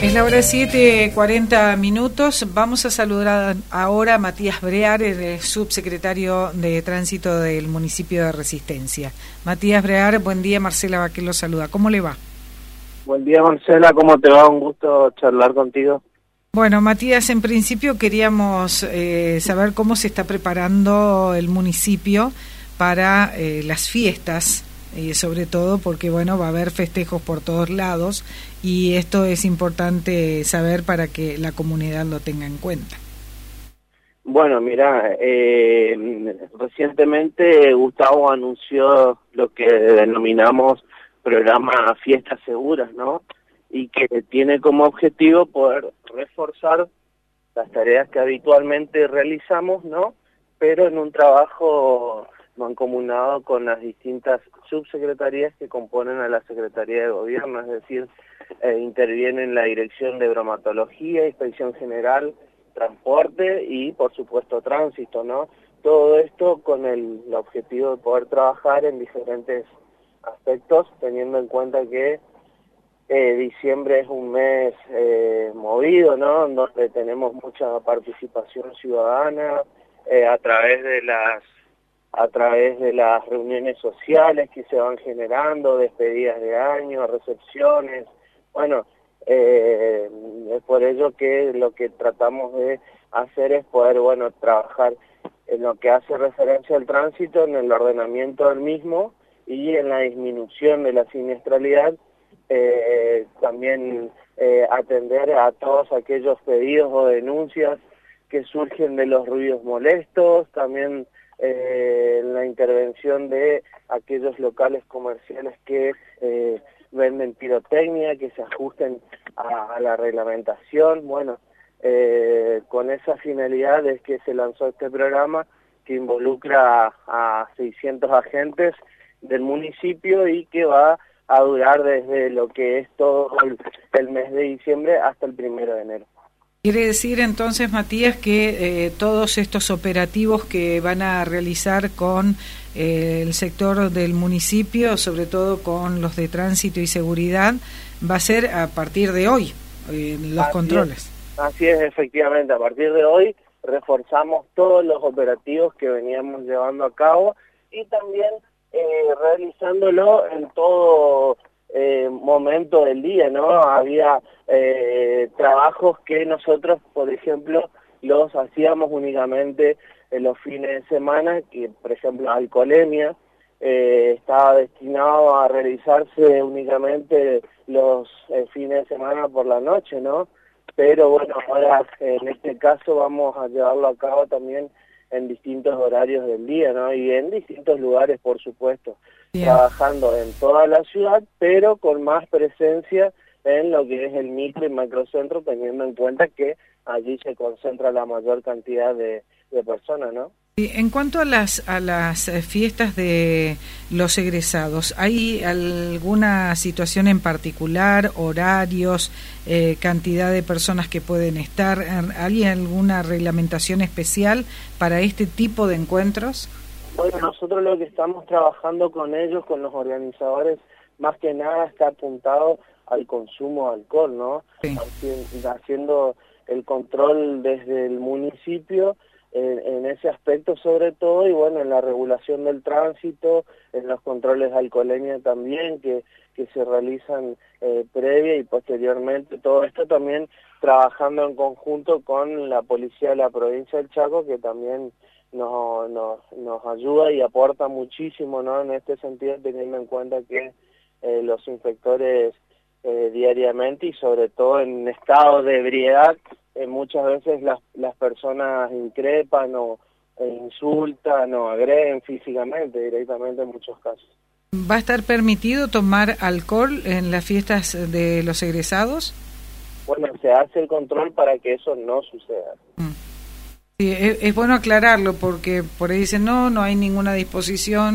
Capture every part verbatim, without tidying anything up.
Es la hora siete, cuarenta minutos. Vamos a saludar ahora a Matías Brear, el subsecretario de Tránsito del municipio de Resistencia. Matías Brear, buen día. Marcela Baquel lo saluda. ¿Cómo le va? Buen día, Marcela. ¿Cómo te va? Un gusto charlar contigo. Bueno, Matías, en principio queríamos eh, saber cómo se está preparando el municipio para eh, las fiestas, y sobre todo porque, bueno, va a haber festejos por todos lados y esto es importante saber para que la comunidad lo tenga en cuenta. Bueno, mira, eh, recientemente Gustavo anunció lo que denominamos programa Fiestas Seguras, ¿no? Y que tiene como objetivo poder reforzar las tareas que habitualmente realizamos, ¿no? Pero en un trabajo mancomunado con las distintas subsecretarías que componen a la Secretaría de Gobierno, es decir, eh, intervienen la Dirección de Bromatología, Inspección General, Transporte y, por supuesto, Tránsito, ¿no? Todo esto con el, el objetivo de poder trabajar en diferentes aspectos, teniendo en cuenta que eh, diciembre es un mes eh, movido, ¿no? Donde tenemos mucha participación ciudadana eh, a través de las a través de las reuniones sociales que se van generando, despedidas de año, recepciones. Bueno, eh, es por ello que lo que tratamos de hacer es poder, bueno, trabajar en lo que hace referencia al tránsito, en el ordenamiento del mismo y en la disminución de la siniestralidad, eh, también eh, atender a todos aquellos pedidos o denuncias que surgen de los ruidos molestos, también Eh, la intervención de aquellos locales comerciales que eh, venden pirotecnia, que se ajusten a, a la reglamentación. Bueno, eh, con esa finalidad es que se lanzó este programa que involucra a, a seiscientos agentes del municipio y que va a durar desde lo que es todo el, el mes de diciembre hasta el primero de enero. Quiere decir entonces, Matías, que eh, todos estos operativos que van a realizar con eh, el sector del municipio, sobre todo con los de tránsito y seguridad, va a ser a partir de hoy, eh, los así controles. Es, así es, efectivamente, a partir de hoy reforzamos todos los operativos que veníamos llevando a cabo y también eh, realizándolo en todo Eh, momento del día, ¿no? Había eh, trabajos que nosotros, por ejemplo, los hacíamos únicamente en los fines de semana, que por ejemplo alcoholemia eh, estaba destinado a realizarse únicamente los eh, fines de semana por la noche, ¿no? Pero bueno, ahora en este caso vamos a llevarlo a cabo también en distintos horarios del día, ¿no? Y en distintos lugares, por supuesto. Bien. Trabajando en toda la ciudad, pero con más presencia en lo que es el micro y macrocentro, teniendo en cuenta que allí se concentra la mayor cantidad de, de personas, ¿no? Y en cuanto a las a las fiestas de los egresados, ¿hay alguna situación en particular, horarios, eh, cantidad de personas que pueden estar? ¿Hay alguna reglamentación especial para este tipo de encuentros? Bueno, nosotros lo que estamos trabajando con ellos, con los organizadores, más que nada está apuntado al consumo de alcohol, ¿no? Sí. Haciendo el control desde el municipio en, en ese aspecto sobre todo, y bueno, en la regulación del tránsito, en los controles de alcoholemia también, que, que se realizan eh, previa y posteriormente, todo esto también trabajando en conjunto con la policía de la provincia del Chaco, que también Nos, nos, nos ayuda y aporta muchísimo, ¿no? En este sentido, teniendo en cuenta que eh, los inspectores eh, diariamente y sobre todo en estado de ebriedad, eh, muchas veces las, las personas increpan o eh, insultan o agreden físicamente, directamente en muchos casos. ¿Va a estar permitido tomar alcohol en las fiestas de los egresados? Bueno, se hace el control para que eso no suceda. Mm. Sí, es, es bueno aclararlo porque por ahí dicen no, no hay ninguna disposición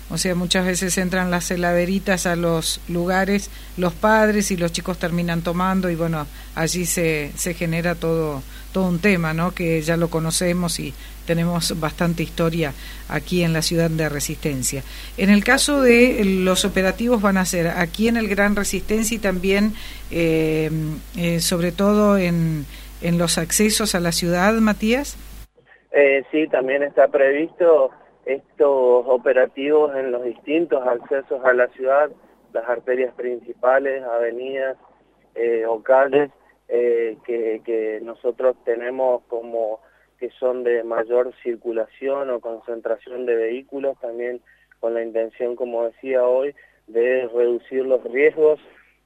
O sea, muchas veces entran las heladeritas a los lugares, los padres, y los chicos terminan tomando, y bueno, allí se, se genera todo, todo un tema, ¿no? Que ya lo conocemos y tenemos bastante historia aquí en la ciudad de Resistencia. En el caso de los operativos, van a ser aquí en el Gran Resistencia y también, eh, eh, sobre todo, en, en los accesos a la ciudad, Matías. Eh, sí, también está previsto estos operativos en los distintos accesos a la ciudad, las arterias principales, avenidas eh, o calles eh, que, que nosotros tenemos como que son de mayor circulación o concentración de vehículos, también con la intención, como decía hoy, de reducir los riesgos,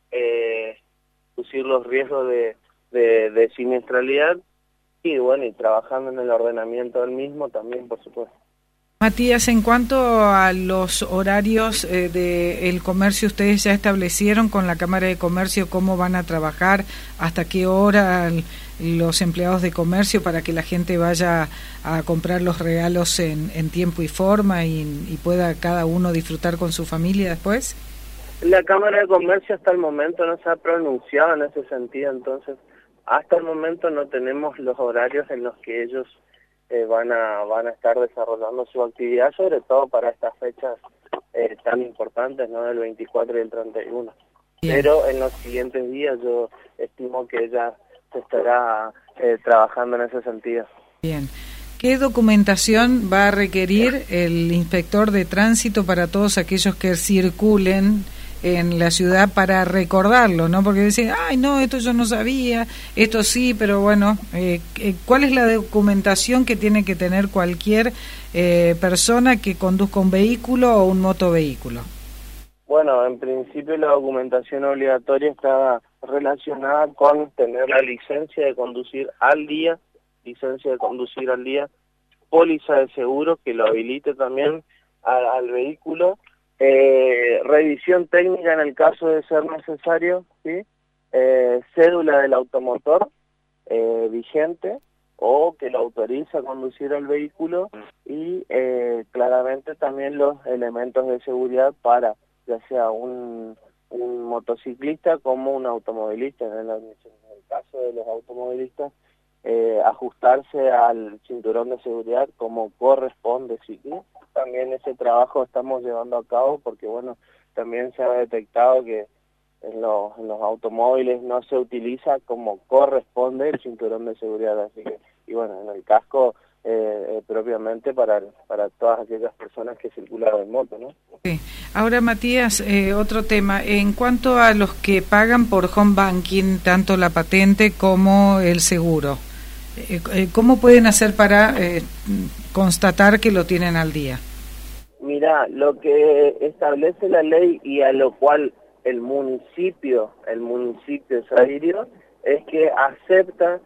eh, reducir los riesgos de, de, de siniestralidad y bueno, y trabajando en el ordenamiento del mismo también, por supuesto. Matías, en cuanto a los horarios eh, del comercio, ¿ustedes ya establecieron con la Cámara de Comercio cómo van a trabajar, hasta qué hora los empleados de comercio, para que la gente vaya a comprar los regalos en, en tiempo y forma y, y pueda cada uno disfrutar con su familia después? La Cámara de Comercio hasta el momento no se ha pronunciado en ese sentido, entonces hasta el momento no tenemos los horarios en los que ellos Eh, van a van a estar desarrollando su actividad, sobre todo para estas fechas eh, tan importantes, ¿no? El veinticuatro y el treinta y uno. Bien. Pero en los siguientes días yo estimo que ya se estará eh, trabajando en ese sentido. Bien. ¿Qué documentación va a requerir el inspector de tránsito para todos aquellos que circulen en la ciudad para recordarlo, ¿no? Porque dicen, ay, no, esto yo no sabía, esto sí, pero bueno, eh, ¿cuál es la documentación que tiene que tener cualquier eh, persona que conduzca un vehículo o un motovehículo? Bueno, en principio la documentación obligatoria está relacionada con tener la licencia de conducir al día, licencia de conducir al día, póliza de seguro que lo habilite también al, al vehículo, Eh, revisión técnica en el caso de ser necesario, ¿sí? eh, cédula del automotor eh, vigente o que lo autoriza a conducir el vehículo y eh, claramente también los elementos de seguridad para ya sea un, un motociclista como un automovilista. En el, en el caso de los automovilistas, eh, ajustarse al cinturón de seguridad como corresponde, ¿sí? También ese trabajo estamos llevando a cabo porque, bueno, también se ha detectado que en los, en los automóviles no se utiliza como corresponde el cinturón de seguridad, así que, y bueno, en el casco eh, eh, propiamente para, para todas aquellas personas que circulan en moto, ¿no? Sí. Ahora, Matías, eh, otro tema, en cuanto a los que pagan por home banking, tanto la patente como el seguro, eh, ¿cómo pueden hacer para eh, constatar que lo tienen al día? Mira, lo que establece la ley y a lo cual el municipio, el municipio se adhirió, es que acepta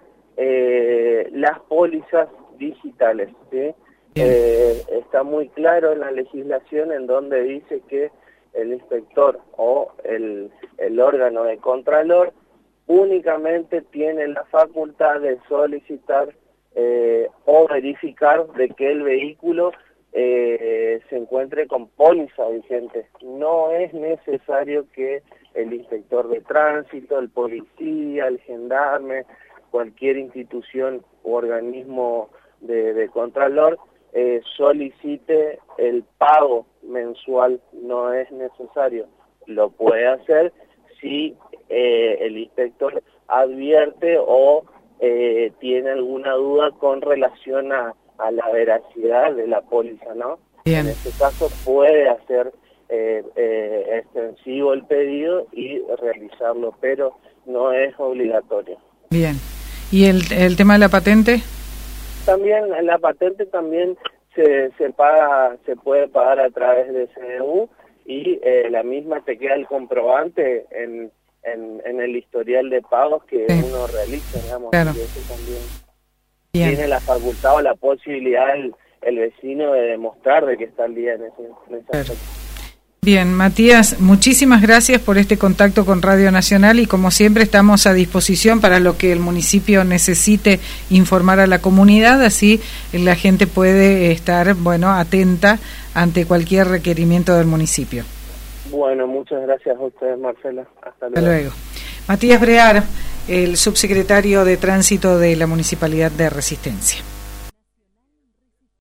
eh, las pólizas digitales, ¿sí? Eh, está muy claro en la legislación en donde dice que el inspector o el, el órgano de contralor únicamente tiene la facultad de solicitar eh, o verificar de que el vehículo eh, se encuentre con póliza vigente. No es necesario que el inspector de tránsito, el policía, el gendarme, cualquier institución u organismo de, de contralor eh, solicite el pago mensual. No es necesario. Lo puede hacer si eh, el inspector advierte o eh, tiene alguna duda con relación a, a la veracidad de la póliza, ¿no? Bien. En este caso puede hacer eh, eh, extensivo el pedido y realizarlo, pero no es obligatorio. Bien. ¿Y el, el tema de la patente? También la patente también se, se paga, se puede pagar a través de C N U y eh, la misma te queda el comprobante en, en, en el historial de pagos que sí. uno realiza, digamos. Claro. Y eso también Bien. tiene la facultad o la posibilidad el, el vecino de demostrar de que está al día en ese, en ese claro. Bien, Matías, muchísimas gracias por este contacto con Radio Nacional y como siempre estamos a disposición para lo que el municipio necesite informar a la comunidad, así la gente puede estar, bueno, atenta ante cualquier requerimiento del municipio. Bueno, muchas gracias a ustedes, Marcela. Hasta luego. Hasta luego. Matías Brear, el subsecretario de Tránsito de la Municipalidad de Resistencia.